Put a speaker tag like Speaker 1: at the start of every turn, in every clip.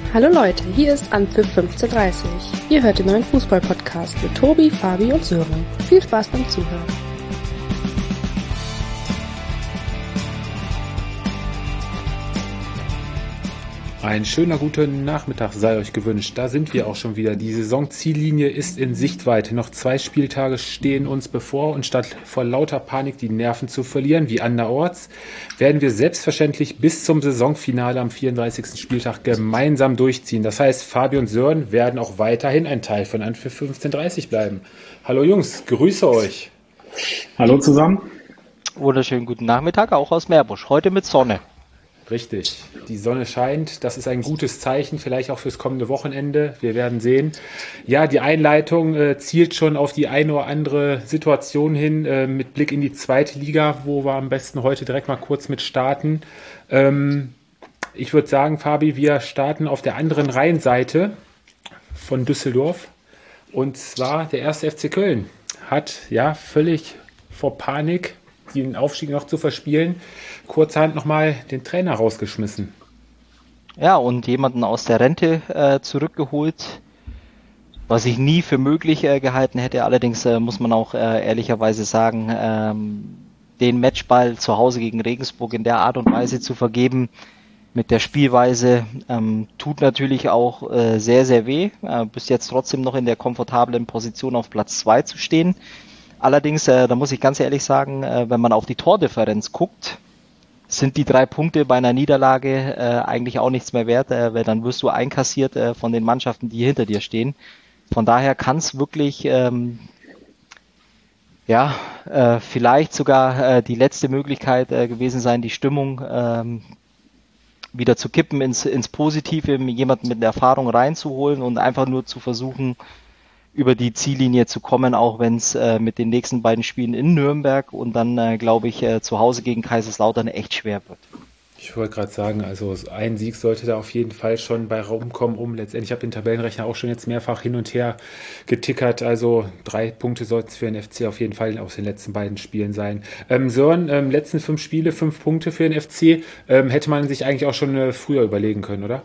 Speaker 1: Hallo Leute, hier ist Anpfiff 15:30. Ihr hört den neuen Fußball-Podcast mit Tobi, Fabi und Sören. Viel Spaß beim Zuhören.
Speaker 2: Ein schöner guten Nachmittag sei euch gewünscht. Da sind wir auch schon wieder. Die Saisonziellinie ist in Sichtweite. Noch 2 Spieltage stehen uns bevor und statt vor lauter Panik die Nerven zu verlieren, wie anderorts, werden wir selbstverständlich bis zum Saisonfinale am 34. Spieltag gemeinsam durchziehen. Das heißt, Fabi und Sören werden auch weiterhin ein Teil von Anpfiff 15:30 bleiben. Hallo Jungs, grüße euch.
Speaker 3: Hallo zusammen.
Speaker 4: Wunderschönen guten Nachmittag, auch aus Meerbusch. Heute mit Sonne.
Speaker 2: Richtig, die Sonne scheint, das ist ein gutes Zeichen, vielleicht auch fürs kommende Wochenende, wir werden sehen. Ja, die Einleitung zielt schon auf die eine oder andere Situation hin, mit Blick in die zweite Liga, wo wir am besten heute direkt mal kurz mit starten. Ich würde sagen, Fabi, wir starten auf der anderen Rheinseite von Düsseldorf, und zwar der 1. FC Köln hat ja völlig vor Panik, den Aufstieg noch zu verspielen, kurzerhand nochmal den Trainer rausgeschmissen.
Speaker 4: Ja, und jemanden aus der Rente zurückgeholt, was ich nie für möglich gehalten hätte. Allerdings muss man auch ehrlicherweise sagen, den Matchball zu Hause gegen Regensburg in der Art und Weise zu vergeben, mit der Spielweise, tut natürlich auch sehr, sehr weh. Bis jetzt trotzdem noch in der komfortablen Position auf Platz 2 zu stehen. Allerdings, da muss ich ganz ehrlich sagen, wenn man auf die Tordifferenz guckt, sind die 3 Punkte bei einer Niederlage eigentlich auch nichts mehr wert, weil dann wirst du einkassiert von den Mannschaften, die hinter dir stehen. Von daher kann es wirklich vielleicht sogar die letzte Möglichkeit gewesen sein, die Stimmung wieder zu kippen, ins Positive, jemanden mit Erfahrung reinzuholen und einfach nur zu versuchen, über die Ziellinie zu kommen, auch wenn es mit den nächsten beiden Spielen in Nürnberg und dann, glaube ich, zu Hause gegen Kaiserslautern echt schwer wird.
Speaker 2: Ich wollte gerade sagen, also ein Sieg sollte da auf jeden Fall schon bei rumkommen, letztendlich, ich habe den Tabellenrechner auch schon jetzt mehrfach hin und her getickert, also 3 Punkte sollten es für den FC auf jeden Fall aus den letzten beiden Spielen sein. Sören, letzten 5 Spiele, 5 Punkte für den FC, hätte man sich eigentlich auch schon früher überlegen können, oder?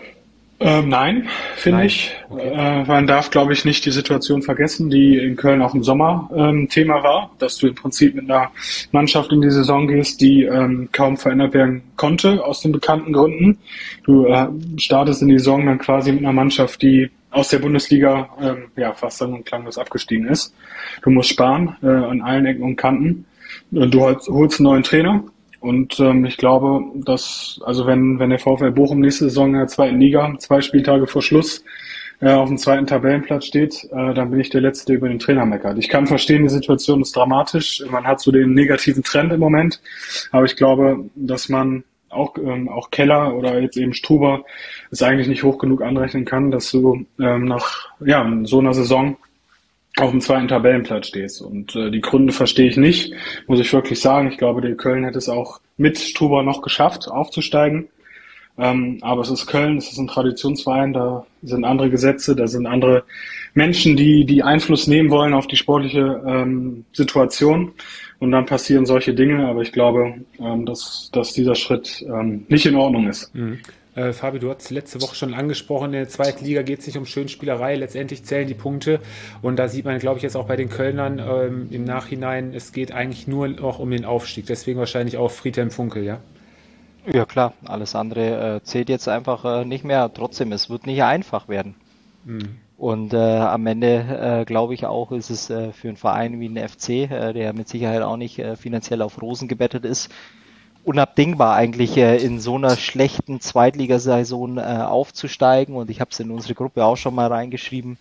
Speaker 3: Nein, finde ich. Okay. Man darf, glaube ich, nicht die Situation vergessen, die in Köln auch im Sommer Thema war, dass du im Prinzip mit einer Mannschaft in die Saison gehst, die kaum verändert werden konnte, aus den bekannten Gründen. Du startest in die Saison dann quasi mit einer Mannschaft, die aus der Bundesliga fast sang- und klanglos abgestiegen ist. Du musst sparen an allen Ecken und Kanten. Du holst einen neuen Trainer. Und ich glaube, dass, also wenn der VfL Bochum nächste Saison in der zweiten Liga 2 Spieltage vor Schluss auf dem 2. Tabellenplatz steht, dann bin ich der Letzte, der über den Trainer meckert. Ich kann verstehen, die Situation ist dramatisch. Man hat so den negativen Trend im Moment. Aber ich glaube, dass man auch Keller oder jetzt eben Struber es eigentlich nicht hoch genug anrechnen kann, dass du nach so einer Saison auf dem 2. Tabellenplatz stehst. Und die Gründe verstehe ich nicht, muss ich wirklich sagen. Ich glaube, der Köln hätte es auch mit Struber noch geschafft, aufzusteigen. Aber es ist Köln, es ist ein Traditionsverein, da sind andere Gesetze, da sind andere Menschen, die Einfluss nehmen wollen auf die sportliche Situation. Und dann passieren solche Dinge. Aber ich glaube, dass dieser Schritt nicht in Ordnung ist.
Speaker 2: Mhm. Fabi, du hast letzte Woche schon angesprochen, in der zweiten Liga geht es nicht um Schönspielerei, letztendlich zählen die Punkte, und da sieht man, glaube ich, jetzt auch bei den Kölnern im Nachhinein, es geht eigentlich nur noch um den Aufstieg, deswegen wahrscheinlich auch Friedhelm Funkel, ja?
Speaker 4: Ja klar, alles andere zählt jetzt einfach nicht mehr, trotzdem, es wird nicht einfach werden. Mhm. Und am Ende, glaube ich auch, ist es für einen Verein wie den FC, der mit Sicherheit auch nicht finanziell auf Rosen gebettet ist, unabdingbar eigentlich in so einer schlechten Zweitligasaison aufzusteigen, und ich habe es in unsere Gruppe auch schon mal reingeschrieben.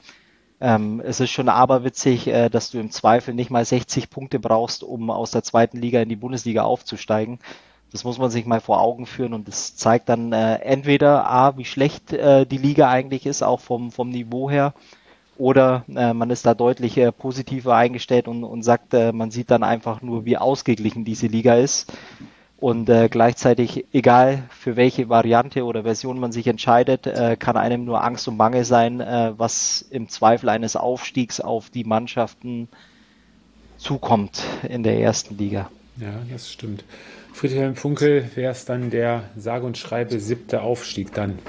Speaker 4: Es ist schon aberwitzig, dass du im Zweifel nicht mal 60 Punkte brauchst, um aus der 2. Liga in die Bundesliga aufzusteigen. Das muss man sich mal vor Augen führen, und das zeigt dann entweder wie schlecht die Liga eigentlich ist, auch vom Niveau her, oder man ist da deutlich positiver eingestellt und sagt, man sieht dann einfach nur, wie ausgeglichen diese Liga ist. Und gleichzeitig, egal für welche Variante oder Version man sich entscheidet, kann einem nur Angst und Bange sein, was im Zweifel eines Aufstiegs auf die Mannschaften zukommt in der 1. Liga.
Speaker 2: Ja, das stimmt. Friedhelm Funkel wäre es dann der sage und schreibe 7. Aufstieg dann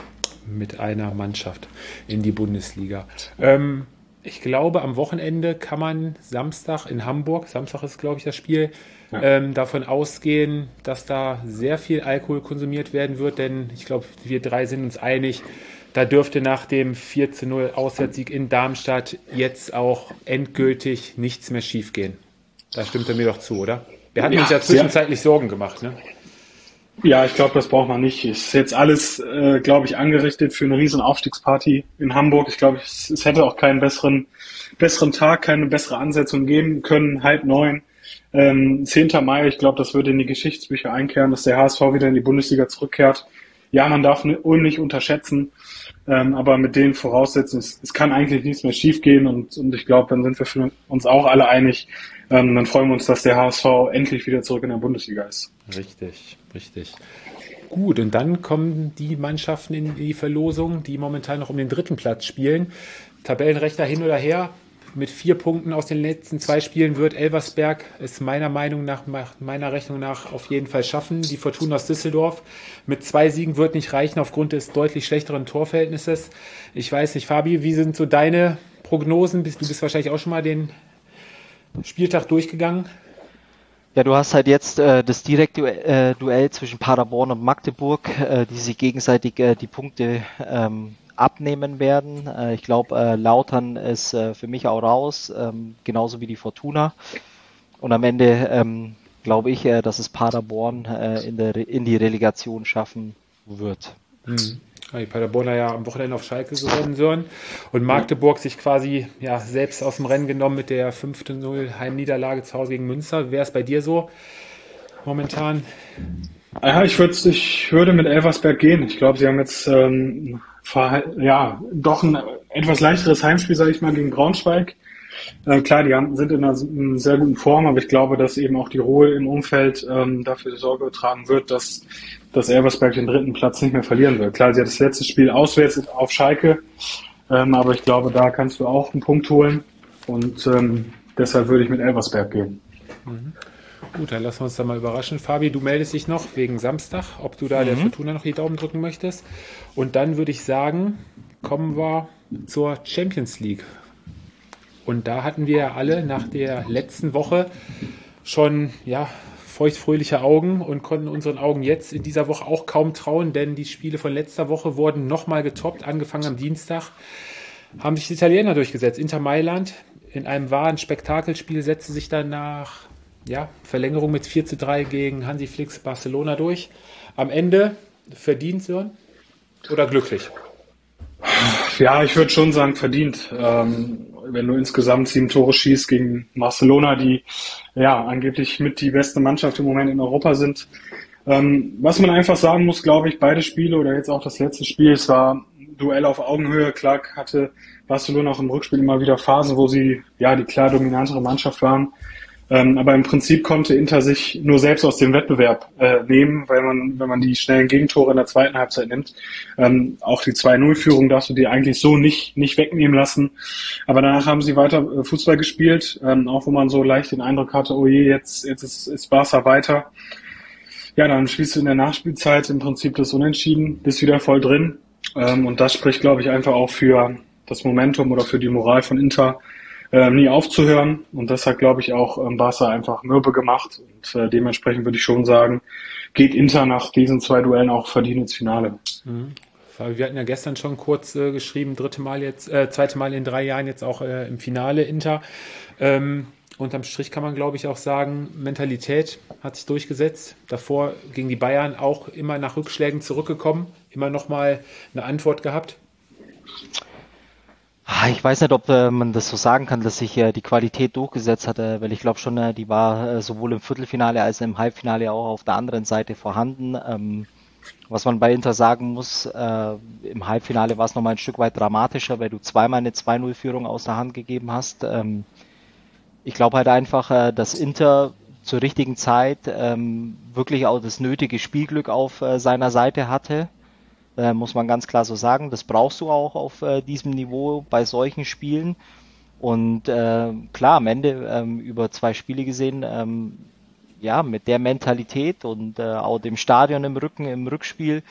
Speaker 2: mit einer Mannschaft in die Bundesliga. Ich glaube, am Wochenende kann man Samstag in Hamburg, Samstag ist, glaube ich, das Spiel, davon ausgehen, dass da sehr viel Alkohol konsumiert werden wird, denn ich glaube, wir drei sind uns einig, da dürfte nach dem 4:0 Auswärtssieg in Darmstadt jetzt auch endgültig nichts mehr schiefgehen. Da stimmt er mir doch zu, oder? Wir hatten uns ja zwischenzeitlich Sorgen gemacht, ne?
Speaker 3: Ja, ich glaube, das braucht man nicht. Ist jetzt alles, glaube ich, angerichtet für eine riesen Aufstiegsparty in Hamburg. Ich glaube, es hätte auch keinen besseren Tag, keine bessere Ansetzung geben können. 8:30, 10. Mai. Ich glaube, das würde in die Geschichtsbücher einkehren, dass der HSV wieder in die Bundesliga zurückkehrt. Ja, man darf Ulm nicht unterschätzen, aber mit den Voraussetzungen, es kann eigentlich nichts mehr schiefgehen und ich glaube, dann sind wir für uns auch alle einig. Dann freuen wir uns, dass der HSV endlich wieder zurück in der Bundesliga ist.
Speaker 2: Richtig. Gut, und dann kommen die Mannschaften in die Verlosung, die momentan noch um den 3. Platz spielen. Tabellenrechter hin oder her. Mit 4 Punkten aus den letzten 2 Spielen wird Elversberg es meiner Rechnung nach auf jeden Fall schaffen. Die Fortuna aus Düsseldorf mit 2 Siegen wird nicht reichen aufgrund des deutlich schlechteren Torverhältnisses. Ich weiß nicht, Fabi, wie sind so deine Prognosen? Du bist wahrscheinlich auch schon mal den Spieltag durchgegangen.
Speaker 4: Ja, du hast halt jetzt das direkte Duell zwischen Paderborn und Magdeburg, die sich gegenseitig die Punkte abnehmen werden. Ich glaube, Lautern ist für mich auch raus, genauso wie die Fortuna. Und am Ende glaube ich, dass es Paderborn in die Relegation schaffen wird.
Speaker 2: Die Paderborner ja am Wochenende auf Schalke gewonnen sind und Magdeburg sich quasi selbst aus dem Rennen genommen mit der 5:0 Heimniederlage zu Hause gegen Münster. Wer ist bei dir so momentan?
Speaker 3: Ja, ich würde mit Elversberg gehen. Ich glaube, sie haben jetzt doch ein etwas leichteres Heimspiel, sage ich mal, gegen Braunschweig. Klar, sind in einer sehr guten Form, aber ich glaube, dass eben auch die Ruhe im Umfeld dafür Sorge getragen wird, dass Elversberg den 3. Platz nicht mehr verlieren wird. Klar, sie hat das letzte Spiel auswärts auf Schalke, aber ich glaube, da kannst du auch einen Punkt holen und deshalb würde ich mit Elversberg gehen.
Speaker 2: Gut, dann lassen wir uns da mal überraschen. Fabi, du meldest dich noch wegen Samstag, ob du da der Fortuna noch die Daumen drücken möchtest. Und dann würde ich sagen, kommen wir zur Champions League. Und da hatten wir ja alle nach der letzten Woche schon feuchtfröhliche Augen und konnten unseren Augen jetzt in dieser Woche auch kaum trauen, denn die Spiele von letzter Woche wurden nochmal getoppt. Angefangen am Dienstag haben sich die Italiener durchgesetzt. Inter Mailand in einem wahren Spektakelspiel setzte sich dann nach Verlängerung mit 4:3 gegen Hansi Flicks Barcelona durch. Am Ende verdient, Sören? Oder glücklich?
Speaker 3: Ja, ich würde schon sagen verdient. Wenn du insgesamt 7 Tore schießt gegen Barcelona, die angeblich mit die beste Mannschaft im Moment in Europa sind. Was man einfach sagen muss, glaube ich, beide Spiele oder jetzt auch das letzte Spiel, es war ein Duell auf Augenhöhe. Klar hatte Barcelona auch im Rückspiel immer wieder Phasen, wo sie die klar dominantere Mannschaft waren. Aber im Prinzip konnte Inter sich nur selbst aus dem Wettbewerb nehmen, weil wenn man die schnellen Gegentore in der zweiten Halbzeit nimmt, auch die 2:0-Führung darfst du dir eigentlich so nicht wegnehmen lassen. Aber danach haben sie weiter Fußball gespielt, auch wo man so leicht den Eindruck hatte, oh je, jetzt ist Barca weiter. Ja, dann schließt du in der Nachspielzeit im Prinzip das Unentschieden, bist wieder voll drin. Und das spricht, glaube ich, einfach auch für das Momentum oder für die Moral von Inter, nie aufzuhören. Und das hat, glaube ich, auch Barca einfach mürbe gemacht. Und dementsprechend würde ich schon sagen, geht Inter nach diesen 2 Duellen auch verdient ins Finale.
Speaker 2: Wir hatten ja gestern schon kurz geschrieben, zweite Mal in 3 Jahren jetzt auch im Finale Inter. Unterm Strich kann man, glaube ich, auch sagen, Mentalität hat sich durchgesetzt. Davor gegen die Bayern auch immer nach Rückschlägen zurückgekommen, immer nochmal eine Antwort gehabt.
Speaker 4: Ich weiß nicht, ob man das so sagen kann, dass sich die Qualität durchgesetzt hat, weil ich glaube schon, die war sowohl im Viertelfinale als auch im Halbfinale auch auf der anderen Seite vorhanden. Was man bei Inter sagen muss, im Halbfinale war es nochmal ein Stück weit dramatischer, weil du zweimal eine 2:0-Führung aus der Hand gegeben hast. Ich glaube halt einfach, dass Inter zur richtigen Zeit wirklich auch das nötige Spielglück auf seiner Seite hatte. Muss man ganz klar so sagen. Das brauchst du auch auf diesem Niveau bei solchen Spielen. Und klar, am Ende über 2 Spiele gesehen, mit der Mentalität und auch dem Stadion im Rücken, im Rückspiel,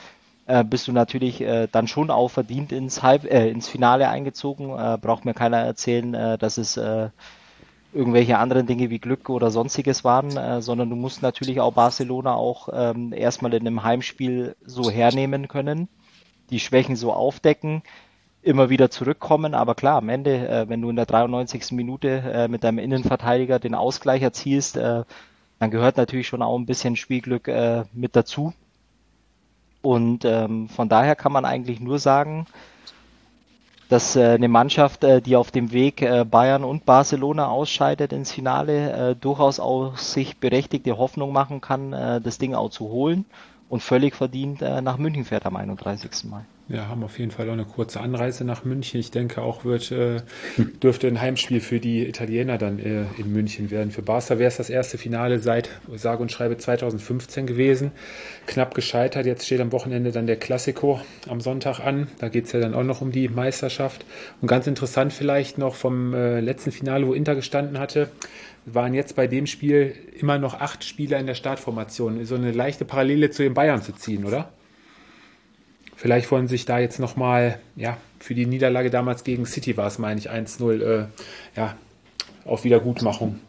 Speaker 4: bist du natürlich dann schon auch verdient ins Finale eingezogen. Braucht mir keiner erzählen, dass es irgendwelche anderen Dinge wie Glück oder sonstiges waren, sondern du musst natürlich auch Barcelona auch erstmal in einem Heimspiel so hernehmen können, die Schwächen so aufdecken, immer wieder zurückkommen. Aber klar, am Ende, wenn du in der 93. Minute mit deinem Innenverteidiger den Ausgleich erzielst, dann gehört natürlich schon auch ein bisschen Spielglück mit dazu. Und von daher kann man eigentlich nur sagen, dass eine Mannschaft, die auf dem Weg Bayern und Barcelona ausscheidet ins Finale, durchaus auch sich berechtigte Hoffnung machen kann, das Ding auch zu holen und völlig verdient nach München fährt am 31. Mai.
Speaker 2: Ja, haben auf jeden Fall auch eine kurze Anreise nach München. Ich denke auch, dürfte ein Heimspiel für die Italiener dann in München werden. Für Barca wäre es das erste Finale seit, sage und schreibe, 2015 gewesen. Knapp gescheitert. Jetzt steht am Wochenende dann der Classico am Sonntag an. Da geht es ja dann auch noch um die Meisterschaft. Und ganz interessant vielleicht noch vom letzten Finale, wo Inter gestanden hatte, waren jetzt bei dem Spiel immer noch 8 Spieler in der Startformation. So eine leichte Parallele zu den Bayern zu ziehen, oder? Vielleicht wollen sich da jetzt nochmal, für die Niederlage damals gegen City war es, meine ich, 1-0, auf Wiedergutmachung.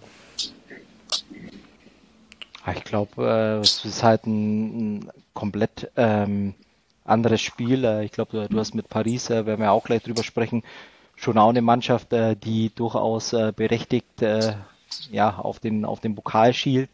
Speaker 4: Ich glaube, es ist halt ein komplett anderes Spiel. Ich glaube, du hast mit Paris, werden wir auch gleich drüber sprechen, schon auch eine Mannschaft, die durchaus berechtigt auf den Pokal schielt.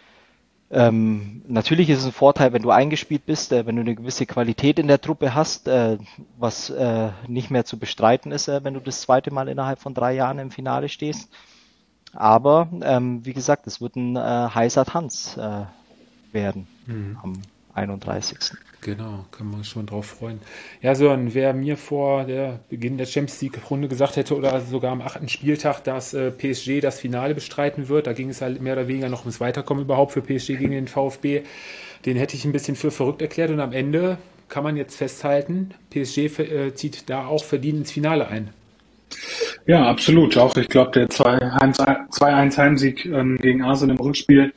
Speaker 4: Natürlich ist es ein Vorteil, wenn du eingespielt bist, wenn du eine gewisse Qualität in der Truppe hast, was nicht mehr zu bestreiten ist, wenn du das zweite Mal innerhalb von 3 Jahren im Finale stehst. Aber wie gesagt, es wird ein heißer Tanz werden am 31.
Speaker 2: Genau, kann man schon drauf freuen. Ja, Sören, wer mir vor der Beginn der Champions League-Runde gesagt hätte oder sogar am 8. Spieltag, dass PSG das Finale bestreiten wird, da ging es halt mehr oder weniger noch ums Weiterkommen überhaupt für PSG gegen den VfB, den hätte ich ein bisschen für verrückt erklärt und am Ende kann man jetzt festhalten, PSG zieht da auch verdient ins Finale ein.
Speaker 3: Ja, absolut. Auch ich glaube, der 2-1 Heimsieg gegen Arsenal im Rückspiel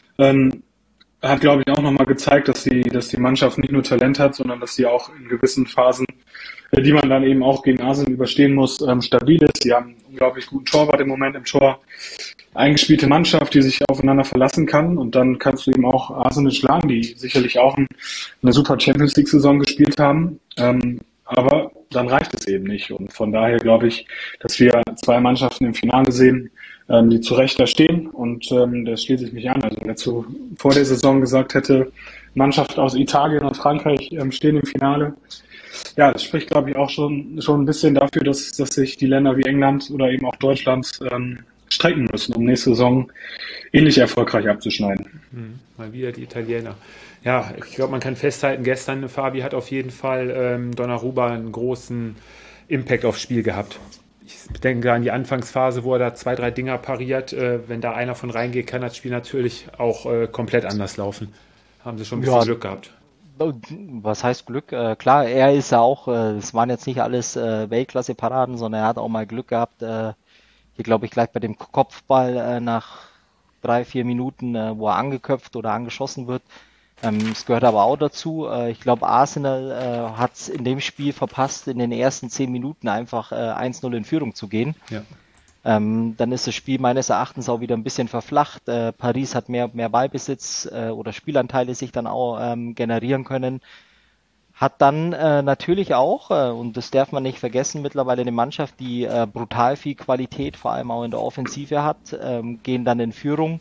Speaker 3: hat, glaube ich, auch nochmal gezeigt, dass die Mannschaft nicht nur Talent hat, sondern dass sie auch in gewissen Phasen, die man dann eben auch gegen Arsenal überstehen muss, stabil ist. Sie haben einen unglaublich guten Torwart im Moment im Tor. Eingespielte Mannschaft, die sich aufeinander verlassen kann. Und dann kannst du eben auch Arsenal schlagen, die sicherlich auch eine super Champions League-Saison gespielt haben. Aber dann reicht es eben nicht. Und von daher glaube ich, dass wir 2 Mannschaften im Finale sehen, die zu Recht da stehen. Und das schließe ich mich an. Also wer vor der Saison gesagt hätte, Mannschaft aus Italien und Frankreich stehen im Finale. Ja, das spricht, glaube ich, auch schon ein bisschen dafür, dass sich die Länder wie England oder eben auch Deutschland strecken müssen, um nächste Saison ähnlich erfolgreich abzuschneiden.
Speaker 2: Mal wieder die Italiener. Ja, ich glaube, man kann festhalten, gestern, Fabi hat auf jeden Fall Donnarumma einen großen Impact aufs Spiel gehabt. Ich denke an die Anfangsphase, wo er da 2, 3 Dinger pariert. Wenn da einer von reingeht, kann das Spiel natürlich auch komplett anders laufen. Haben sie schon ein bisschen Glück gehabt.
Speaker 4: Was heißt Glück? Klar, er ist ja auch, es waren jetzt nicht alles Weltklasse-Paraden, sondern er hat auch mal Glück gehabt. Hier glaube ich gleich bei dem Kopfball nach 3, 4 Minuten, wo er angeköpft oder angeschossen wird. Es gehört aber auch dazu. Ich glaube, Arsenal hat es in dem Spiel verpasst, in den ersten 10 Minuten einfach 1-0 in Führung zu gehen.
Speaker 2: Ja.
Speaker 4: Dann ist das Spiel meines Erachtens auch wieder ein bisschen verflacht. Paris hat mehr Ballbesitz oder Spielanteile sich dann auch generieren können. Hat dann natürlich auch, und das darf man nicht vergessen, mittlerweile eine Mannschaft, die brutal viel Qualität, vor allem auch in der Offensive hat, gehen dann in Führung.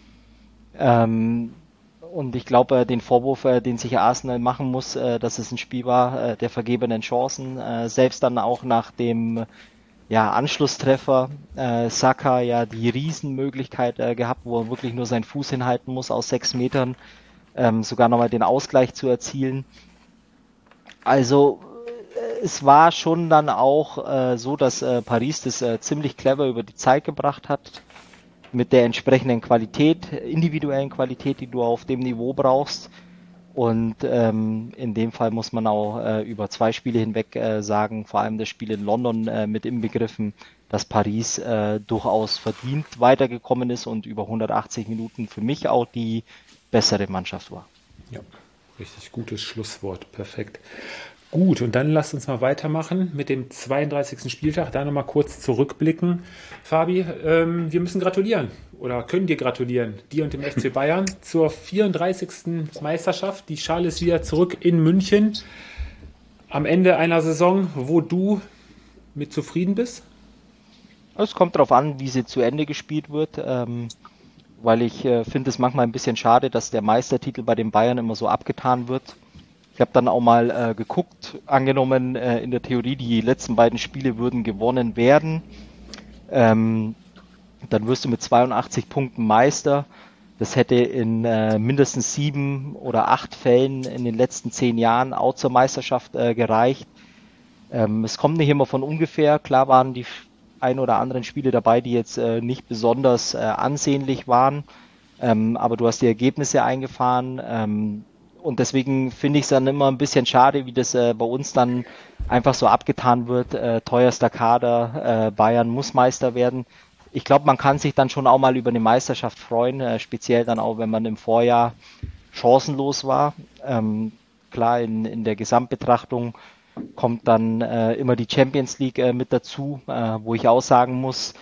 Speaker 4: Und ich glaube, den Vorwurf, den sich Arsenal machen muss, dass es ein Spiel war der vergebenen Chancen, selbst dann auch nach dem Anschlusstreffer, Saka ja die Riesenmöglichkeit gehabt, wo er wirklich nur seinen Fuß hinhalten muss aus 6 Metern, sogar nochmal den Ausgleich zu erzielen. Also es war schon dann auch so, dass Paris das ziemlich clever über die Zeit gebracht hat, mit der entsprechenden Qualität, individuellen Qualität, die du auf dem Niveau brauchst. Und in dem Fall muss man auch über 2 Spiele hinweg sagen, vor allem das Spiel in London mit inbegriffen, dass Paris durchaus verdient weitergekommen ist und über 180 Minuten für mich auch die bessere Mannschaft war.
Speaker 2: Ja, Richtig gutes Schlusswort, perfekt. Gut, und dann lasst uns mal weitermachen mit dem 32. Spieltag. Da nochmal kurz zurückblicken. Fabi, wir müssen gratulieren oder können dir gratulieren, dir und dem FC Bayern, zur 34. Meisterschaft. Die Schale ist wieder zurück in München am Ende einer Saison, wo du mit zufrieden bist?
Speaker 4: Es kommt darauf an, wie sie zu Ende gespielt wird, weil ich finde es manchmal ein bisschen schade, dass der Meistertitel bei den Bayern immer so abgetan wird. Ich habe dann auch mal geguckt, angenommen in der Theorie, die letzten beiden Spiele würden gewonnen werden. Dann wirst du mit 82 Punkten Meister. Das hätte in mindestens 7 oder 8 Fällen in den letzten 10 Jahren auch zur Meisterschaft gereicht. Es kommt nicht immer von ungefähr. Klar waren die ein oder anderen Spiele dabei, die jetzt nicht besonders ansehnlich waren. Aber du hast die Ergebnisse eingefahren. Und deswegen finde ich es dann immer ein bisschen schade, wie das bei uns dann einfach so abgetan wird. Teuerster Kader, Bayern muss Meister werden. Ich glaube, man kann sich dann schon auch mal über eine Meisterschaft freuen, speziell dann auch, wenn man im Vorjahr chancenlos war. Klar, in der Gesamtbetrachtung kommt dann immer die Champions League mit dazu, wo ich auch sagen muss,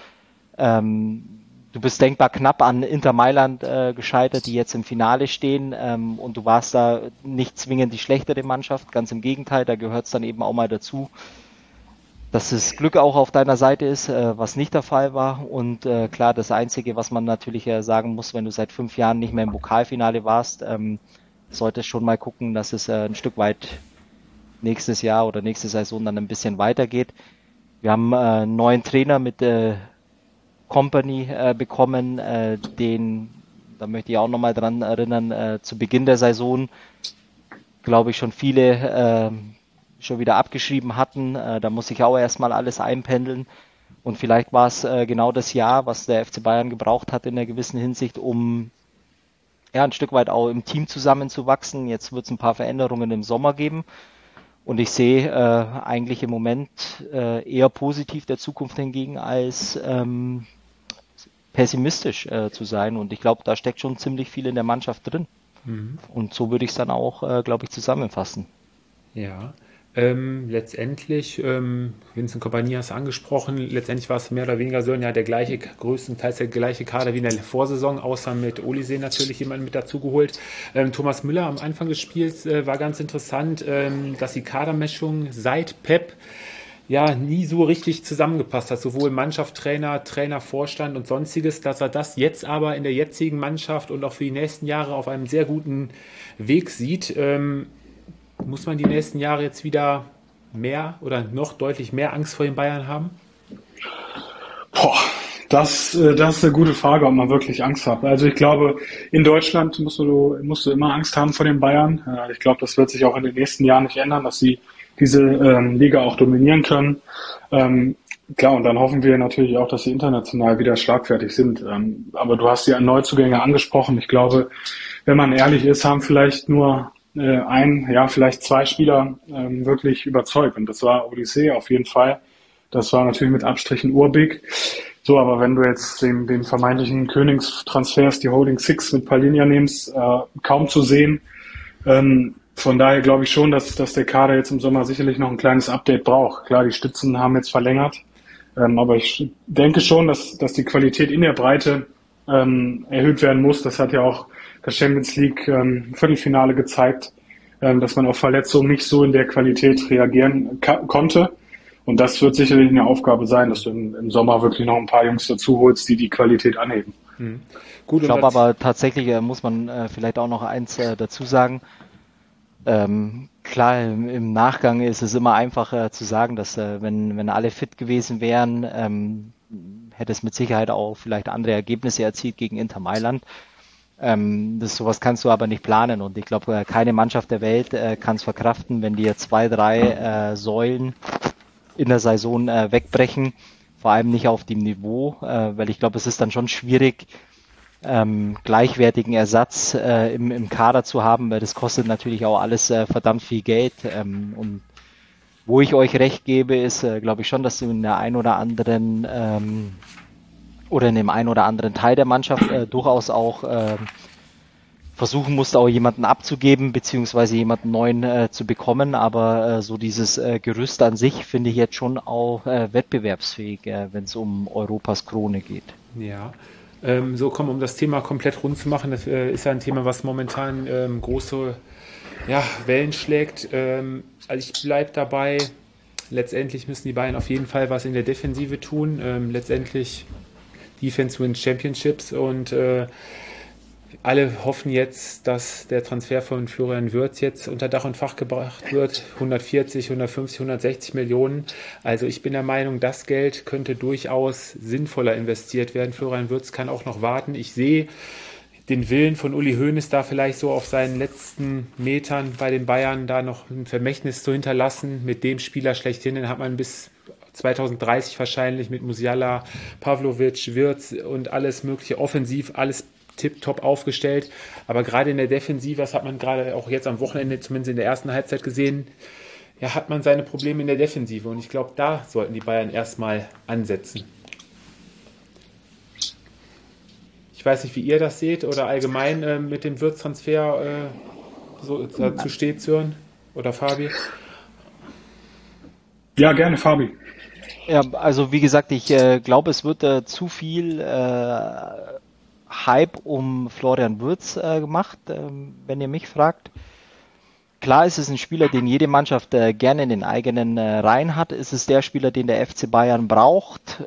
Speaker 4: du bist denkbar knapp an Inter Mailand gescheitert, die jetzt im Finale stehen, und du warst da nicht zwingend die schlechtere Mannschaft, ganz im Gegenteil, da gehört es dann eben auch mal dazu, dass das Glück auch auf deiner Seite ist, was nicht der Fall war. Und klar, das Einzige, was man natürlich sagen muss, wenn du seit 5 Jahren nicht mehr im Pokalfinale warst, solltest schon mal gucken, dass es ein Stück weit nächstes Jahr oder nächste Saison dann ein bisschen weitergeht. Wir haben einen neuen Trainer mit Company bekommen, da möchte ich auch nochmal dran erinnern, zu Beginn der Saison, glaube ich, schon viele schon wieder abgeschrieben hatten. Da muss ich auch erstmal alles einpendeln. Und vielleicht war es genau das Jahr, was der FC Bayern gebraucht hat in einer gewissen Hinsicht, um ein Stück weit auch im Team zusammenzuwachsen. Jetzt wird es ein paar Veränderungen im Sommer geben. Und ich sehe eigentlich im Moment eher positiv der Zukunft hingegen als pessimistisch zu sein. Und ich glaube, da steckt schon ziemlich viel in der Mannschaft drin. Mhm. Und so würde ich es dann auch, glaube ich, zusammenfassen.
Speaker 2: Ja. Letztendlich, Vincent Kompany hast du angesprochen, letztendlich war es mehr oder weniger so, ja, größtenteils der gleiche Kader wie in der Vorsaison, außer mit Olise natürlich jemanden mit dazugeholt. Thomas Müller am Anfang des Spiels war ganz interessant, dass die Kadermischung seit Pep ja nie so richtig zusammengepasst hat, sowohl Mannschaft, Trainer, Vorstand und sonstiges, dass er das jetzt aber in der jetzigen Mannschaft und auch für die nächsten Jahre auf einem sehr guten Weg sieht. Muss man die nächsten Jahre jetzt wieder mehr oder noch deutlich mehr Angst vor den Bayern haben?
Speaker 3: Das ist eine gute Frage, ob man wirklich Angst hat. Also ich glaube, in Deutschland musst du immer Angst haben vor den Bayern. Ich glaube, das wird sich auch in den nächsten Jahren nicht ändern, dass sie diese Liga auch dominieren können. Klar, und dann hoffen wir natürlich auch, dass sie international wieder schlagfertig sind. Aber du hast die Neuzugänge angesprochen. Ich glaube, wenn man ehrlich ist, haben vielleicht nur vielleicht 2 Spieler wirklich überzeugt. Und das war Olise auf jeden Fall. Das war natürlich mit Abstrichen Urbik. So, aber wenn du jetzt den vermeintlichen Königstransfers, die Holding Six mit Palhinha nimmst, kaum zu sehen. Von daher glaube ich schon, dass der Kader jetzt im Sommer sicherlich noch ein kleines Update braucht. Klar, die Stützen haben jetzt verlängert. Aber ich denke schon, dass die Qualität in der Breite erhöht werden muss. Das hat ja auch das Champions League Viertelfinale gezeigt, dass man auf Verletzungen nicht so in der Qualität reagieren konnte. Und das wird sicherlich eine Aufgabe sein, dass du im Sommer wirklich noch ein paar Jungs dazu holst, die Qualität anheben.
Speaker 4: Mhm. Gut, ich glaube aber tatsächlich muss man vielleicht auch noch eins dazu sagen. Klar, im Nachgang ist es immer einfacher zu sagen, dass wenn alle fit gewesen wären, hätte es mit Sicherheit auch vielleicht andere Ergebnisse erzielt gegen Inter Mailand. Sowas kannst du aber nicht planen, und ich glaube, keine Mannschaft der Welt kann es verkraften, wenn dir 2, 3 Säulen in der Saison wegbrechen, vor allem nicht auf dem Niveau, weil ich glaube, es ist dann schon schwierig, gleichwertigen Ersatz im Kader zu haben, weil das kostet natürlich auch alles verdammt viel Geld, und wo ich euch recht gebe, ist, glaube ich schon, dass du in der ein oder anderen oder in dem einen oder anderen Teil der Mannschaft durchaus auch versuchen musst, auch jemanden abzugeben, beziehungsweise jemanden neuen zu bekommen. Aber so dieses Gerüst an sich finde ich jetzt schon auch wettbewerbsfähig, wenn es um Europas Krone geht.
Speaker 2: Ja, um das Thema komplett rund zu machen, das ist ja ein Thema, was momentan große Wellen schlägt. Also ich bleibe dabei, letztendlich müssen die Bayern auf jeden Fall was in der Defensive tun. Letztendlich Defense wins Championships und alle hoffen jetzt, dass der Transfer von Florian Wirtz jetzt unter Dach und Fach gebracht wird. 140, 150, 160 Millionen. Also ich bin der Meinung, das Geld könnte durchaus sinnvoller investiert werden. Florian Wirtz kann auch noch warten. Ich sehe den Willen von Uli Hoeneß da vielleicht so auf seinen letzten Metern bei den Bayern da noch ein Vermächtnis zu hinterlassen. Mit dem Spieler schlechthin, den hat man bis 2030 wahrscheinlich mit Musiala, Pavlovic, Wirtz und alles mögliche offensiv, alles tipptopp aufgestellt. Aber gerade in der Defensive, das hat man gerade auch jetzt am Wochenende, zumindest in der ersten Halbzeit gesehen, hat man seine Probleme in der Defensive. Und ich glaube, da sollten die Bayern erstmal ansetzen. Ich weiß nicht, wie ihr das seht oder allgemein mit dem Wirtz-Transfer so dazu steht, Sören oder Fabi.
Speaker 3: Ja, gerne, Fabi.
Speaker 4: Ja, also wie gesagt, ich glaube, es wird zu viel Hype um Florian Wirtz gemacht, wenn ihr mich fragt. Klar ist es ein Spieler, den jede Mannschaft gerne in den eigenen Reihen hat. Es ist der Spieler, den der FC Bayern braucht.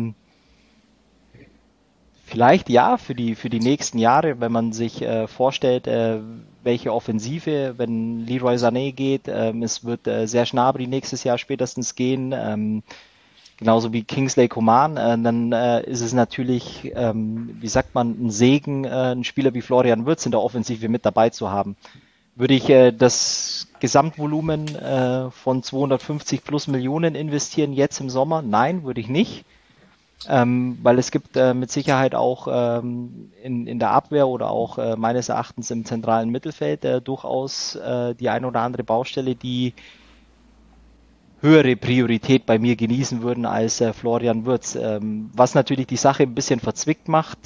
Speaker 4: Vielleicht ja, für die nächsten Jahre, wenn man sich vorstellt, welche Offensive, wenn Leroy Sané geht, es wird Serge Gnabry nächstes Jahr spätestens gehen, genauso wie Kingsley Coman, dann ist es natürlich, wie sagt man, ein Segen, einen Spieler wie Florian Wirtz in der Offensive mit dabei zu haben. Würde ich das Gesamtvolumen von 250 plus Millionen investieren jetzt im Sommer? Nein, würde ich nicht. Weil es gibt mit Sicherheit auch in der Abwehr oder auch meines Erachtens im zentralen Mittelfeld durchaus die ein oder andere Baustelle, die höhere Priorität bei mir genießen würden als Florian Wirtz. Was natürlich die Sache ein bisschen verzwickt macht.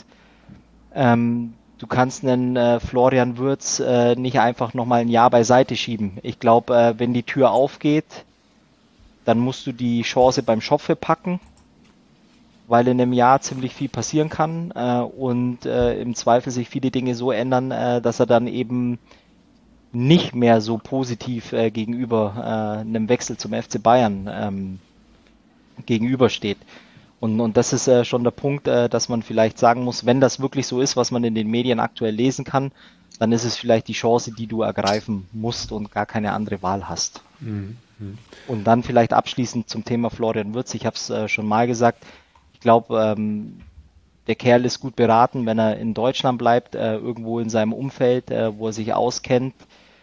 Speaker 4: Du kannst einen Florian Wirtz nicht einfach nochmal ein Jahr beiseite schieben. Ich glaube, wenn die Tür aufgeht, dann musst du die Chance beim Schopfe packen, weil in einem Jahr ziemlich viel passieren kann und im Zweifel sich viele Dinge so ändern, dass er dann eben nicht mehr so positiv gegenüber einem Wechsel zum FC Bayern gegenübersteht. Und das ist schon der Punkt, dass man vielleicht sagen muss, wenn das wirklich so ist, was man in den Medien aktuell lesen kann, dann ist es vielleicht die Chance, die du ergreifen musst und gar keine andere Wahl hast. Mhm. Und dann vielleicht abschließend zum Thema Florian Wirtz. Ich habe es schon mal gesagt, ich glaube, der Kerl ist gut beraten, wenn er in Deutschland bleibt, irgendwo in seinem Umfeld, wo er sich auskennt.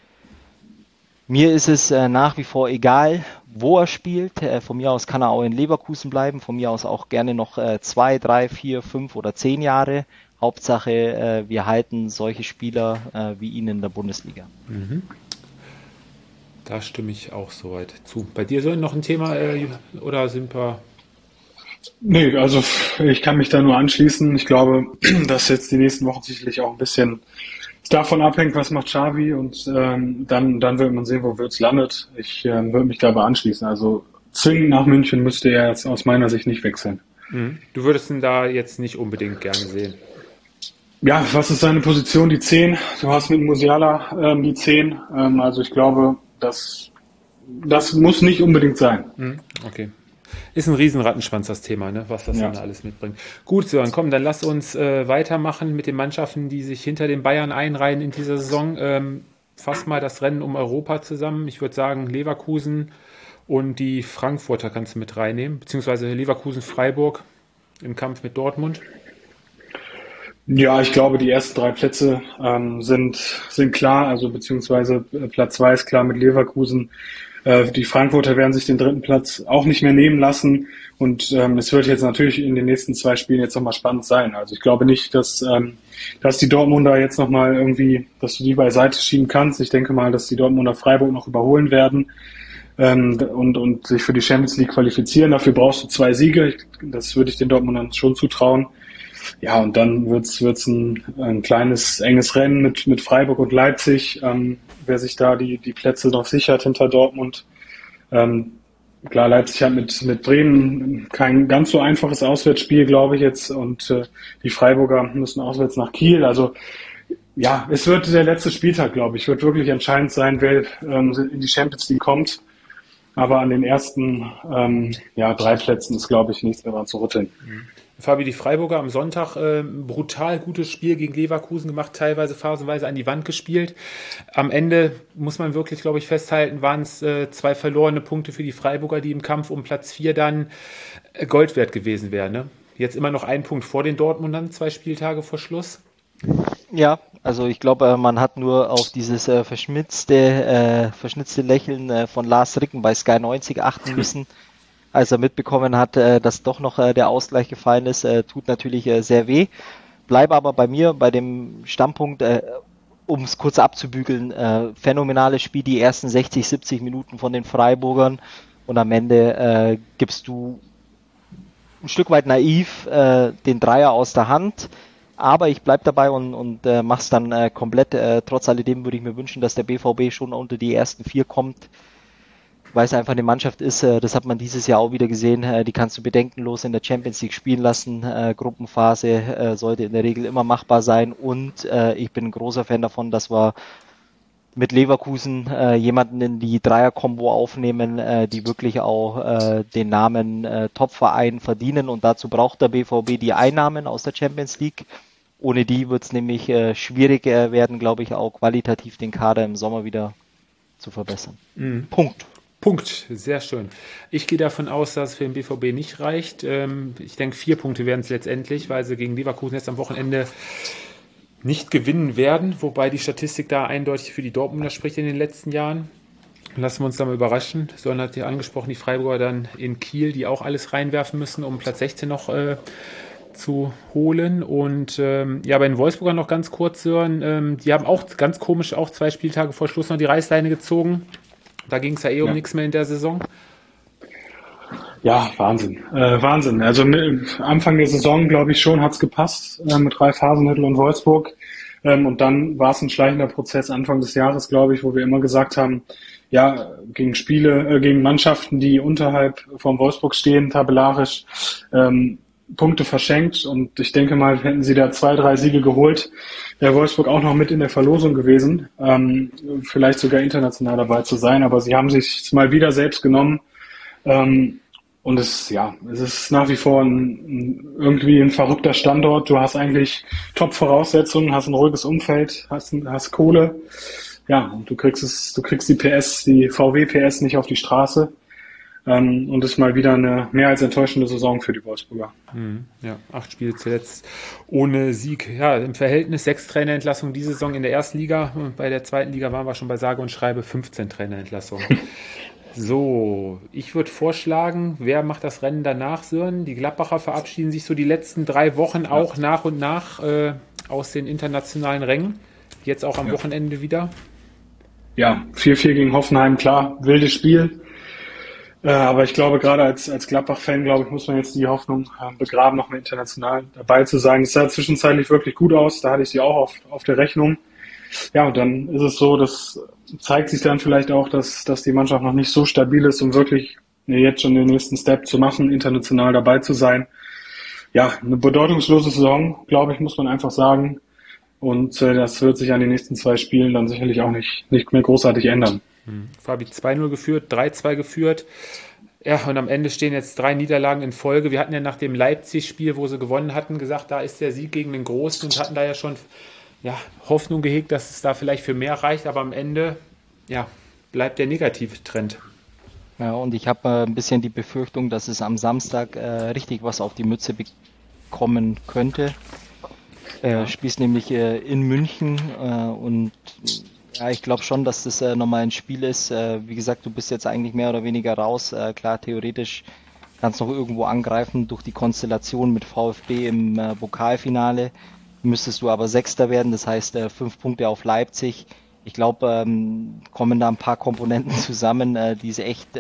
Speaker 4: Mir ist es nach wie vor egal, wo er spielt. Von mir aus kann er auch in Leverkusen bleiben, von mir aus auch gerne noch 2, 3, 4, 5 oder 10 Jahre. Hauptsache, wir halten solche Spieler wie ihn in der Bundesliga.
Speaker 2: Mhm. Da stimme ich auch soweit zu. Bei dir soll noch ein Thema oder sind wir...
Speaker 3: Nee, also ich kann mich da nur anschließen. Ich glaube, dass jetzt die nächsten Wochen sicherlich auch ein bisschen davon abhängt, was macht Xavi und dann wird man sehen, wo Wirtz landet. Ich würde mich dabei anschließen. Also zwingend nach München müsste er jetzt aus meiner Sicht nicht wechseln.
Speaker 2: Du würdest ihn da jetzt nicht unbedingt gerne sehen.
Speaker 3: Ja, was ist seine Position? Die 10. Du hast mit Musiala die 10. Also ich glaube, das muss nicht unbedingt sein.
Speaker 2: Okay. Ist ein Riesenrattenschwanz, das Thema, ne? Was das dann alles mitbringt. Gut, Sören, komm, dann lass uns weitermachen mit den Mannschaften, die sich hinter den Bayern einreihen in dieser Saison. Fass mal das Rennen um Europa zusammen. Ich würde sagen, Leverkusen und die Frankfurter kannst du mit reinnehmen, beziehungsweise Leverkusen-Freiburg im Kampf mit Dortmund.
Speaker 3: Ja, ich glaube, die ersten 3 Plätze sind klar, also beziehungsweise Platz 2 ist klar mit Leverkusen. Die Frankfurter werden sich den 3. Platz auch nicht mehr nehmen lassen und es wird jetzt natürlich in den nächsten 2 Spielen jetzt nochmal spannend sein. Also ich glaube nicht, dass die Dortmunder jetzt nochmal irgendwie, dass du die beiseite schieben kannst. Ich denke mal, dass die Dortmunder Freiburg noch überholen werden und sich für die Champions League qualifizieren. Dafür brauchst du 2 Siege. Das würde ich den Dortmundern schon zutrauen. Ja, und dann wird's ein kleines, enges Rennen mit Freiburg und Leipzig, wer sich da die Plätze noch sichert hinter Dortmund. Klar, Leipzig hat mit Bremen kein ganz so einfaches Auswärtsspiel, glaube ich jetzt, und die Freiburger müssen auswärts nach Kiel. Also ja, es wird der letzte Spieltag, glaube ich, wird wirklich entscheidend sein, wer in die Champions League kommt. Aber an den ersten 3 Plätzen ist, glaube ich, nichts mehr dran zu rütteln.
Speaker 2: Fabi, die Freiburger am Sonntag brutal gutes Spiel gegen Leverkusen gemacht, teilweise phasenweise an die Wand gespielt. Am Ende muss man wirklich, glaube ich, festhalten, waren es 2 verlorene Punkte für die Freiburger, die im Kampf um Platz 4 dann Gold wert gewesen wären. Ne? Jetzt immer noch 1 Punkt vor den Dortmundern, 2 Spieltage vor Schluss.
Speaker 4: Ja, also ich glaube, man hat nur auf dieses verschmitzte Lächeln von Lars Ricken bei Sky 90 achten müssen, als er mitbekommen hat, dass doch noch der Ausgleich gefallen ist. Tut natürlich sehr weh. Bleibe aber bei mir, bei dem Standpunkt, um es kurz abzubügeln, phänomenales Spiel, die ersten 60, 70 Minuten von den Freiburgern, und am Ende gibst du ein Stück weit naiv den Dreier aus der Hand. Aber ich bleibe dabei und mach's dann komplett. Trotz alledem würde ich mir wünschen, dass der BVB schon unter die ersten 4 kommt, weil es einfach eine Mannschaft ist, das hat man dieses Jahr auch wieder gesehen, die kannst du bedenkenlos in der Champions League spielen lassen. Gruppenphase sollte in der Regel immer machbar sein, und ich bin ein großer Fan davon, dass wir mit Leverkusen jemanden in die Dreier-Kombo aufnehmen, die wirklich auch den Namen Top-Verein verdienen, und dazu braucht der BVB die Einnahmen aus der Champions League. Ohne die wird es nämlich schwierig werden, glaube ich, auch qualitativ den Kader im Sommer wieder zu verbessern.
Speaker 2: Punkt, sehr schön. Ich gehe davon aus, dass es für den BVB nicht reicht. Ich denke, 4 Punkte werden es letztendlich, weil sie gegen Leverkusen jetzt am Wochenende nicht gewinnen werden, wobei die Statistik da eindeutig für die Dortmunder spricht in den letzten Jahren. Lassen wir uns da mal überraschen. Sondern hat ja angesprochen, die Freiburger dann in Kiel, die auch alles reinwerfen müssen, um Platz 16 noch zu holen. Und bei den Wolfsburgern noch ganz kurz, Sören, die haben auch ganz komisch auch 2 Spieltage vor Schluss noch die Reißleine gezogen. Da ging es ja um nichts mehr in der Saison.
Speaker 3: Ja, Wahnsinn. Wahnsinn. Also Anfang der Saison, glaube ich schon, hat's gepasst mit Ralf Hasenhüttl und Wolfsburg. Und dann war es ein schleichender Prozess Anfang des Jahres, glaube ich, wo wir immer gesagt haben, ja, gegen Mannschaften, die unterhalb von Wolfsburg stehen, tabellarisch, Punkte verschenkt. Und ich denke mal, hätten sie da 2, 3 Siege geholt, wäre Wolfsburg auch noch mit in der Verlosung gewesen, vielleicht sogar international dabei zu sein. Aber sie haben sich mal wieder selbst genommen. Und es ist nach wie vor irgendwie ein verrückter Standort. Du hast eigentlich Top-Voraussetzungen, hast ein ruhiges Umfeld, hast Kohle. Ja, und du kriegst die PS, die VW-PS nicht auf die Straße. Und es ist mal wieder eine mehr als enttäuschende Saison für die Wolfsburger.
Speaker 2: Ja, 8 Spiele zuletzt ohne Sieg. Ja, im Verhältnis 6 Trainerentlassungen diese Saison in der ersten Liga. Und bei der zweiten Liga waren wir schon bei sage und schreibe 15 Trainerentlassungen. So, ich würde vorschlagen, wer macht das Rennen danach, Sören? Die Gladbacher verabschieden sich so die letzten 3 Wochen auch nach und nach aus den internationalen Rängen. Jetzt auch am Wochenende wieder.
Speaker 3: Ja, 4-4 gegen Hoffenheim, klar, wildes Spiel. Aber ich glaube, gerade als Gladbach-Fan, glaube ich, muss man jetzt die Hoffnung begraben, noch mal international dabei zu sein. Es sah zwischenzeitlich wirklich gut aus, da hatte ich sie auch auf der Rechnung. Ja, und dann ist es so, das zeigt sich dann vielleicht auch, dass die Mannschaft noch nicht so stabil ist, um wirklich jetzt schon den nächsten Step zu machen, international dabei zu sein. Ja, eine bedeutungslose Saison, glaube ich, muss man einfach sagen. Und das wird sich an den nächsten 2 Spielen dann sicherlich auch nicht mehr großartig ändern.
Speaker 2: Fabi 2-0 geführt, 3-2 geführt. Ja, und am Ende stehen jetzt 3 Niederlagen in Folge. Wir hatten ja nach dem Leipzig-Spiel, wo sie gewonnen hatten, gesagt, da ist der Sieg gegen den Großen, und hatten da ja schon Hoffnung gehegt, dass es da vielleicht für mehr reicht, aber am Ende bleibt der Negativtrend.
Speaker 4: Ja, und ich habe ein bisschen die Befürchtung, dass es am Samstag richtig was auf die Mütze bekommen könnte. Spielst nämlich in München und ich glaube schon, dass das nochmal ein Spiel ist. Wie gesagt, du bist jetzt eigentlich mehr oder weniger raus. Klar, theoretisch kannst du noch irgendwo angreifen durch die Konstellation mit VfB im Pokalfinale. Müsstest du aber Sechster werden, das heißt 5 Punkte auf Leipzig. Ich glaube, kommen da ein paar Komponenten zusammen, die es echt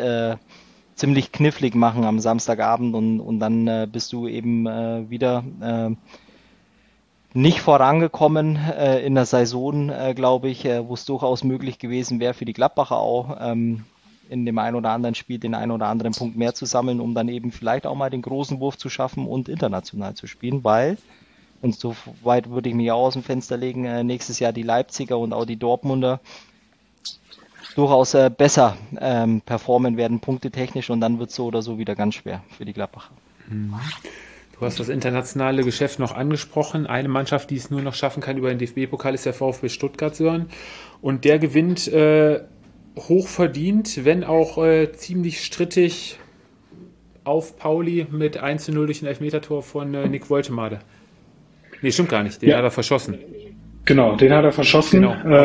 Speaker 4: ziemlich knifflig machen am Samstagabend, und dann bist du eben wieder nicht vorangekommen in der Saison, glaube ich, wo es durchaus möglich gewesen wäre für die Gladbacher auch, in dem einen oder anderen Spiel den einen oder anderen Punkt mehr zu sammeln, um dann eben vielleicht auch mal den großen Wurf zu schaffen und international zu spielen, weil, und so weit würde ich mich auch aus dem Fenster legen, nächstes Jahr die Leipziger und auch die Dortmunder durchaus besser performen werden, punktetechnisch, und dann wird es so oder so wieder ganz schwer für die Gladbacher.
Speaker 2: Du hast das internationale Geschäft noch angesprochen. Eine Mannschaft, die es nur noch schaffen kann über den DFB-Pokal, ist der VfB Stuttgart, Sören. Und der gewinnt hochverdient, wenn auch ziemlich strittig auf Pauli mit 1:0 durch ein Elfmetertor von Nick Woltemade. Nee, stimmt gar nicht. Den hat er verschossen.
Speaker 3: Genau, den hat er verschossen.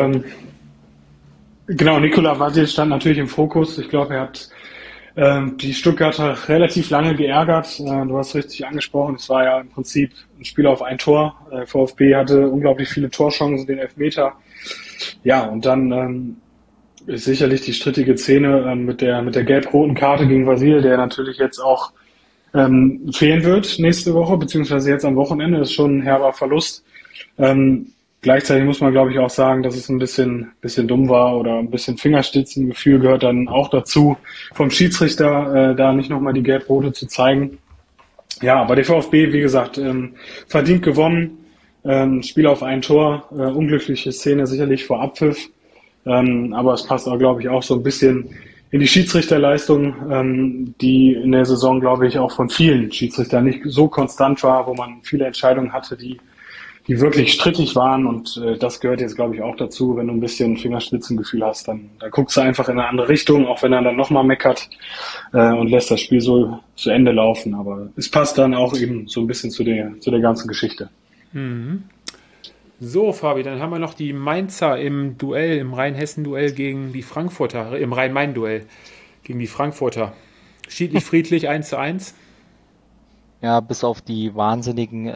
Speaker 3: Genau, Nikola Vasil stand natürlich im Fokus. Ich glaube, er hat die Stuttgarter relativ lange geärgert. Du hast richtig angesprochen, es war ja im Prinzip ein Spiel auf ein Tor. VfB hatte unglaublich viele Torchancen, den Elfmeter. Ja, und dann ist sicherlich die strittige Szene mit der gelb-roten Karte gegen Vasil, der natürlich jetzt auch fehlen wird nächste Woche, beziehungsweise jetzt am Wochenende. Das ist schon ein herber Verlust. Gleichzeitig muss man, glaube ich, auch sagen, dass es ein bisschen dumm war oder ein bisschen Fingerspitzengefühl gehört dann auch dazu, vom Schiedsrichter da nicht nochmal die Gelb-Rote zu zeigen. Ja, aber der VfB, wie gesagt, verdient gewonnen. Spiel auf ein Tor, unglückliche Szene sicherlich vor Abpfiff. Aber es passt auch, glaube ich, auch so ein bisschen in die Schiedsrichterleistung, die in der Saison, glaube ich, auch von vielen Schiedsrichtern nicht so konstant war, wo man viele Entscheidungen hatte, die wirklich strittig waren, und das gehört jetzt, glaube ich, auch dazu. Wenn du ein bisschen Fingerspitzengefühl hast, dann guckst du einfach in eine andere Richtung, auch wenn er dann nochmal meckert und lässt das Spiel so zu Ende laufen. Aber es passt dann auch eben so ein bisschen zu der ganzen Geschichte.
Speaker 2: Mhm. So, Fabi, dann haben wir noch die Mainzer im Duell, im Rhein-Hessen-Duell gegen die Frankfurter, im Rhein-Main-Duell gegen die Frankfurter. Schiedlich-friedlich 1:1.
Speaker 4: Ja, bis auf die Wahnsinnigen,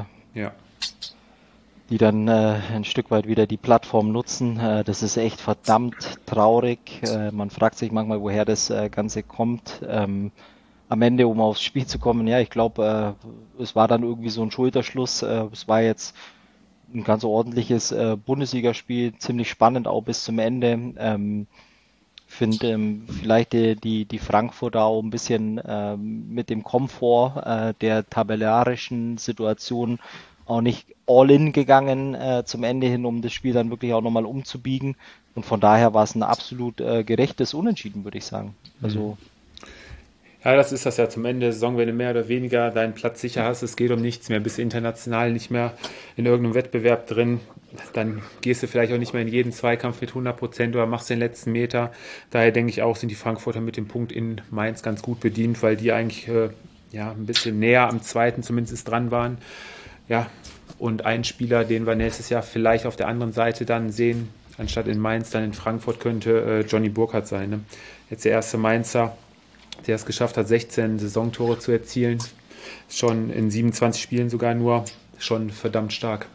Speaker 4: die dann ein Stück weit wieder die Plattform nutzen. Das ist echt verdammt traurig. Man fragt sich manchmal, woher das Ganze kommt. Am Ende, um aufs Spiel zu kommen, ja, ich glaube, es war dann irgendwie so ein Schulterschluss. Es war jetzt ein ganz ordentliches Bundesligaspiel, ziemlich spannend auch bis zum Ende. Finde vielleicht die Frankfurter auch ein bisschen mit dem Komfort der tabellarischen Situation auch nicht all in gegangen zum Ende hin, um das Spiel dann wirklich auch nochmal umzubiegen. Und von daher war es ein absolut gerechtes Unentschieden, würde ich sagen. Also
Speaker 2: ja, das ist das ja zum Ende der Saison, wenn du mehr oder weniger deinen Platz sicher hast, es geht um nichts mehr, bist international nicht mehr in irgendeinem Wettbewerb drin, dann gehst du vielleicht auch nicht mehr in jeden Zweikampf mit 100% oder machst den letzten Meter. Daher denke ich auch, sind die Frankfurter mit dem Punkt in Mainz ganz gut bedient, weil die eigentlich ein bisschen näher am zweiten zumindest dran waren. Ja, und ein Spieler, den wir nächstes Jahr vielleicht auf der anderen Seite dann sehen, anstatt in Mainz, dann in Frankfurt, könnte Johnny Burkhardt sein. Ne? Jetzt der erste Mainzer, der es geschafft hat, 16 Saisontore zu erzielen. Schon in 27 Spielen sogar nur. Schon verdammt stark.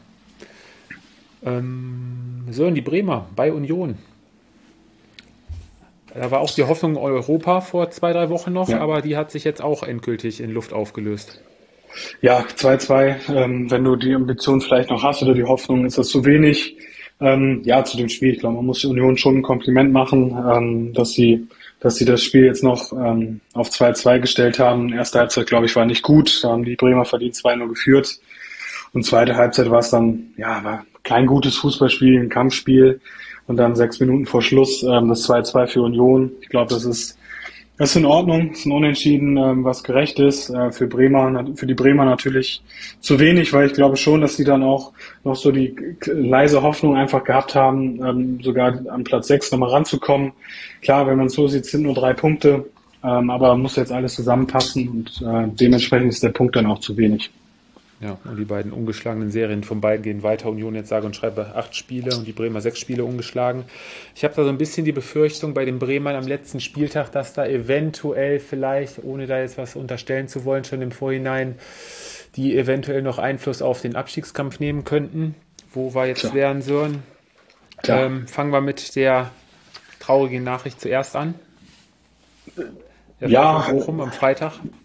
Speaker 2: So, die Bremer bei Union. Da war auch die Hoffnung Europa vor 2-3 Wochen noch, aber die hat sich jetzt auch endgültig in Luft aufgelöst.
Speaker 3: Ja, 2-2. Wenn du die Ambition vielleicht noch hast oder die Hoffnung, ist das zu wenig. Zu dem Spiel, ich glaube, man muss Union schon ein Kompliment machen, dass sie das Spiel jetzt noch auf 2-2 gestellt haben. Erste Halbzeit, glaube ich, war nicht gut. Da haben die Bremer verdient 2-0 geführt. Und zweite Halbzeit war es dann, war kein gutes Fußballspiel, ein Kampfspiel. Und dann 6 Minuten vor Schluss das 2-2 für Union. Ich glaube, das ist in Ordnung. Das ist ein Unentschieden, was gerecht ist. Für die Bremer natürlich zu wenig, weil ich glaube schon, dass sie dann auch noch so die leise Hoffnung einfach gehabt haben, sogar an Platz 6 nochmal ranzukommen. Klar, wenn man es so sieht, sind nur 3 Punkte, aber muss jetzt alles zusammenpassen und dementsprechend ist der Punkt dann auch zu wenig.
Speaker 2: Ja, und die beiden ungeschlagenen Serien von beiden gehen weiter. Union jetzt sage und schreibe 8 Spiele und die Bremer 6 Spiele ungeschlagen. Ich habe da so ein bisschen die Befürchtung bei den Bremern am letzten Spieltag, dass da eventuell vielleicht, ohne da jetzt was unterstellen zu wollen, schon im Vorhinein, die eventuell noch Einfluss auf den Abstiegskampf nehmen könnten. Wo wir jetzt wären, Sören? Fangen wir mit der traurigen Nachricht zuerst an. Der Fall von Bochum am Freitag.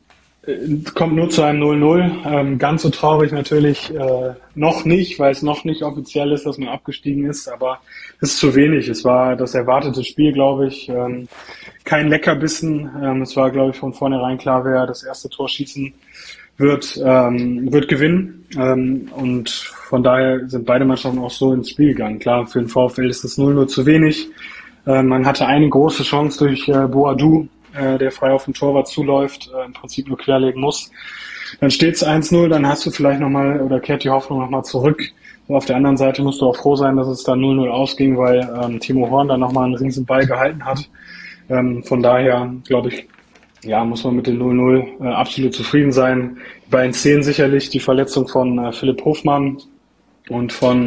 Speaker 3: Kommt nur zu einem 0-0. Ganz so traurig natürlich noch nicht, weil es noch nicht offiziell ist, dass man abgestiegen ist, aber es ist zu wenig. Es war das erwartete Spiel, glaube ich. Kein Leckerbissen. Es war, glaube ich, von vornherein klar, wer das erste Tor schießen wird gewinnen. Und von daher sind beide Mannschaften auch so ins Spiel gegangen. Klar, für den VfL ist das 0-0 zu wenig. Man hatte eine große Chance durch Boadu, der frei auf den Torwart zuläuft, im Prinzip nur querlegen muss. Dann steht es 1-0, dann hast du vielleicht nochmal oder kehrt die Hoffnung nochmal zurück. Und auf der anderen Seite musst du auch froh sein, dass es dann 0-0 ausging, weil Timo Horn dann nochmal einen riesen Ball gehalten hat. Von daher, glaube ich, ja, muss man mit dem 0-0 absolut zufrieden sein. Die beiden Szenen sicherlich die Verletzung von Philipp Hofmann und von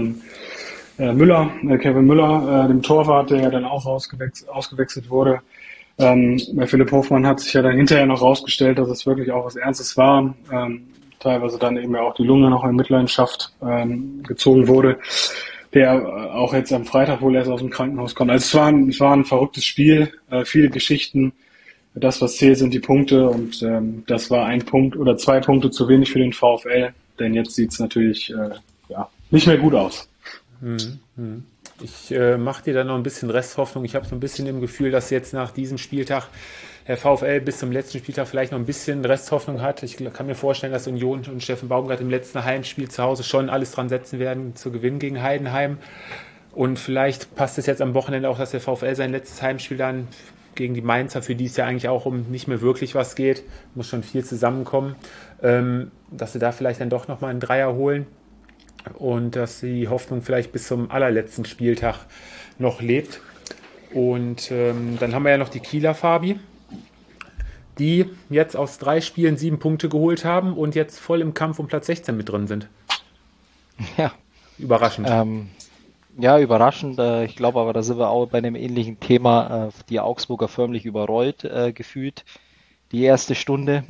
Speaker 3: Kevin Müller, dem Torwart, der ja dann auch ausgewechselt wurde. Bei Philipp Hofmann hat sich ja dann hinterher noch rausgestellt, dass es wirklich auch was Ernstes war. Teilweise dann eben ja auch die Lunge noch in Mitleidenschaft gezogen wurde, der auch jetzt am Freitag wohl erst aus dem Krankenhaus kommt. Also es war ein verrücktes Spiel, viele Geschichten. Das, was zählt, sind die Punkte und das war ein Punkt oder 2 Punkte zu wenig für den VfL, denn jetzt sieht's natürlich nicht mehr gut aus.
Speaker 2: Ich mache dir da noch ein bisschen Resthoffnung. Ich habe so ein bisschen im Gefühl, dass jetzt nach diesem Spieltag der VfL bis zum letzten Spieltag vielleicht noch ein bisschen Resthoffnung hat. Ich kann mir vorstellen, dass Union und Steffen Baumgart im letzten Heimspiel zu Hause schon alles dran setzen werden, zu gewinnen gegen Heidenheim. Und vielleicht passt es jetzt am Wochenende auch, dass der VfL sein letztes Heimspiel dann gegen die Mainzer, für die es ja eigentlich auch um nicht mehr wirklich was geht, muss schon viel zusammenkommen, dass sie da vielleicht dann doch nochmal einen Dreier holen und dass die Hoffnung vielleicht bis zum allerletzten Spieltag noch lebt. Und dann haben wir ja noch die Kieler, Fabi, die jetzt aus 3 Spielen 7 Punkte geholt haben und jetzt voll im Kampf um Platz 16 mit drin sind.
Speaker 4: Ja.
Speaker 2: Überraschend.
Speaker 4: Ja, überraschend. Ich glaube aber, da sind wir auch bei einem ähnlichen Thema. Die Augsburger förmlich überrollt gefühlt, die erste Stunde.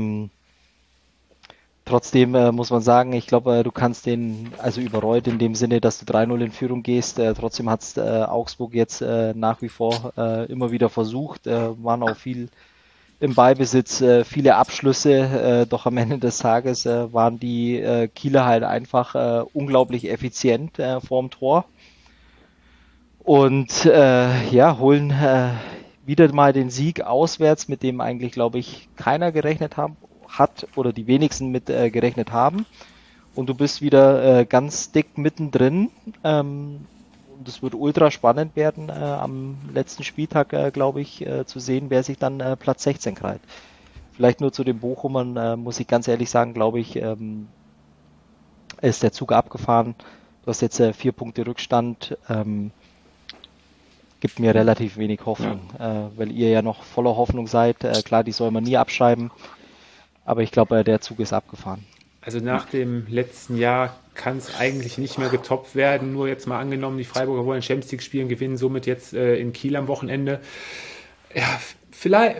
Speaker 4: Trotzdem muss man sagen, ich glaube, du kannst den, also überrollt in dem Sinne, dass du 3-0 in Führung gehst. Trotzdem hat es Augsburg jetzt nach wie vor immer wieder versucht, waren auch viel im Ballbesitz, viele Abschlüsse, doch am Ende des Tages waren die Kieler halt einfach unglaublich effizient vorm Tor. Und holen wieder mal den Sieg auswärts, mit dem eigentlich, glaube ich, keiner gerechnet hat oder die wenigsten mit gerechnet haben. Und du bist wieder ganz dick mittendrin. Und es wird ultra spannend werden, am letzten Spieltag, glaube ich, zu sehen, wer sich dann Platz 16 krallt. Vielleicht nur zu den Bochumern, muss ich ganz ehrlich sagen, glaube ich, ist der Zug abgefahren. Du hast jetzt 4 Punkte Rückstand. Gibt mir relativ wenig Hoffnung, weil ihr ja noch voller Hoffnung seid. Klar, die soll man nie abschreiben, aber ich glaube, der Zug ist abgefahren.
Speaker 2: Also nach dem letzten Jahr kann es eigentlich nicht mehr getoppt werden. Nur jetzt mal angenommen, die Freiburger wollen Champions League spielen, gewinnen somit jetzt in Kiel am Wochenende. Ja, vielleicht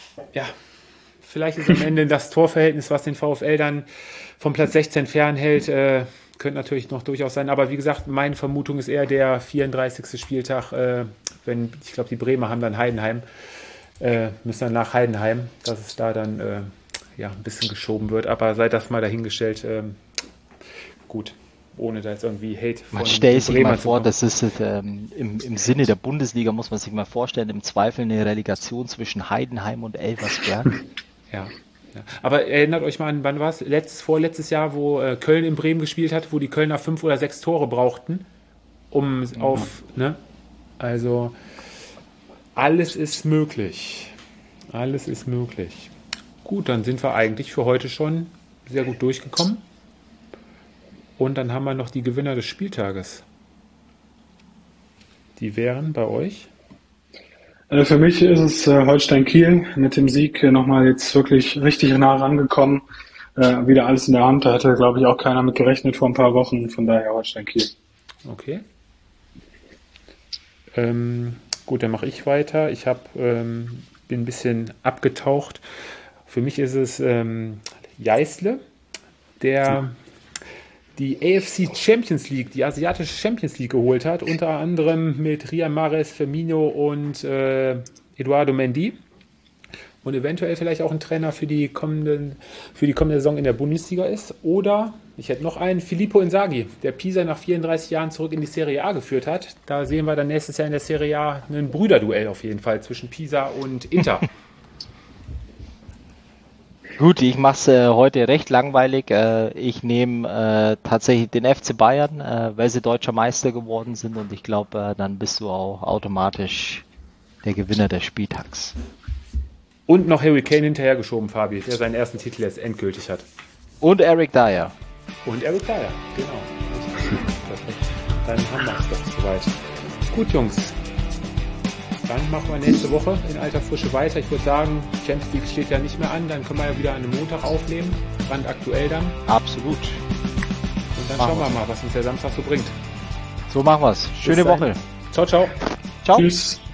Speaker 2: ist am Ende das Torverhältnis, was den VfL dann vom Platz 16 fernhält, könnte natürlich noch durchaus sein. Aber wie gesagt, meine Vermutung ist eher der 34. Spieltag, ich glaube, die Bremer haben dann Heidenheim, müssen dann nach Heidenheim, dass es da dann ein bisschen geschoben wird. Aber sei das mal dahingestellt, gut, ohne da jetzt irgendwie Hate von
Speaker 4: man stellt sich mal vor,
Speaker 2: kommen.
Speaker 4: das ist im Sinne der Bundesliga, muss man sich mal vorstellen, im Zweifel eine Relegation zwischen Heidenheim und Elversberg.
Speaker 2: Ja. Aber erinnert euch mal an, wann war es? Vorletztes Jahr, wo Köln in Bremen gespielt hat, wo die Kölner 5 oder 6 Tore brauchten, also alles ist möglich. Alles ist möglich. Gut, dann sind wir eigentlich für heute schon sehr gut durchgekommen. Und dann haben wir noch die Gewinner des Spieltages. Die wären bei euch?
Speaker 3: Für mich ist es Holstein Kiel mit dem Sieg nochmal jetzt wirklich richtig nah rangekommen. Wieder alles in der Hand. Da hätte, glaube ich, auch keiner mit gerechnet vor ein paar Wochen. Von daher Holstein Kiel.
Speaker 2: Okay. Gut, dann mache ich weiter. Ich bin ein bisschen abgetaucht. Für mich ist es Jeißle, der die AFC Champions League, die asiatische Champions League geholt hat, unter anderem mit Riyad Mahrez, Firmino und Eduardo Mendy. und eventuell vielleicht auch ein Trainer für die kommende Saison in der Bundesliga ist. Oder, ich hätte noch einen, Filippo Inzaghi, der Pisa nach 34 Jahren zurück in die Serie A geführt hat. Da sehen wir dann nächstes Jahr in der Serie A ein Brüderduell auf jeden Fall zwischen Pisa und Inter.
Speaker 4: Gut, ich mache es heute recht langweilig. Ich nehme tatsächlich den FC Bayern, weil sie deutscher Meister geworden sind, und ich glaube, dann bist du auch automatisch der Gewinner des Spieltags.
Speaker 2: Und noch Harry Kane hinterhergeschoben, Fabi, der seinen ersten Titel jetzt endgültig hat.
Speaker 4: Und Eric Dyer.
Speaker 2: Und Eric Dyer, genau. Dann haben wir es doch soweit. Gut, Jungs. Dann machen wir nächste Woche in alter Frische weiter. Ich würde sagen, Champions League steht ja nicht mehr an. Dann können wir ja wieder an einem Montag aufnehmen. Brandaktuell dann.
Speaker 4: Absolut.
Speaker 2: Und dann schauen wir mal, was uns der Samstag so bringt.
Speaker 4: So machen wir es. Schöne Woche.
Speaker 2: Ciao, ciao.
Speaker 4: Ciao.
Speaker 3: Tschüss.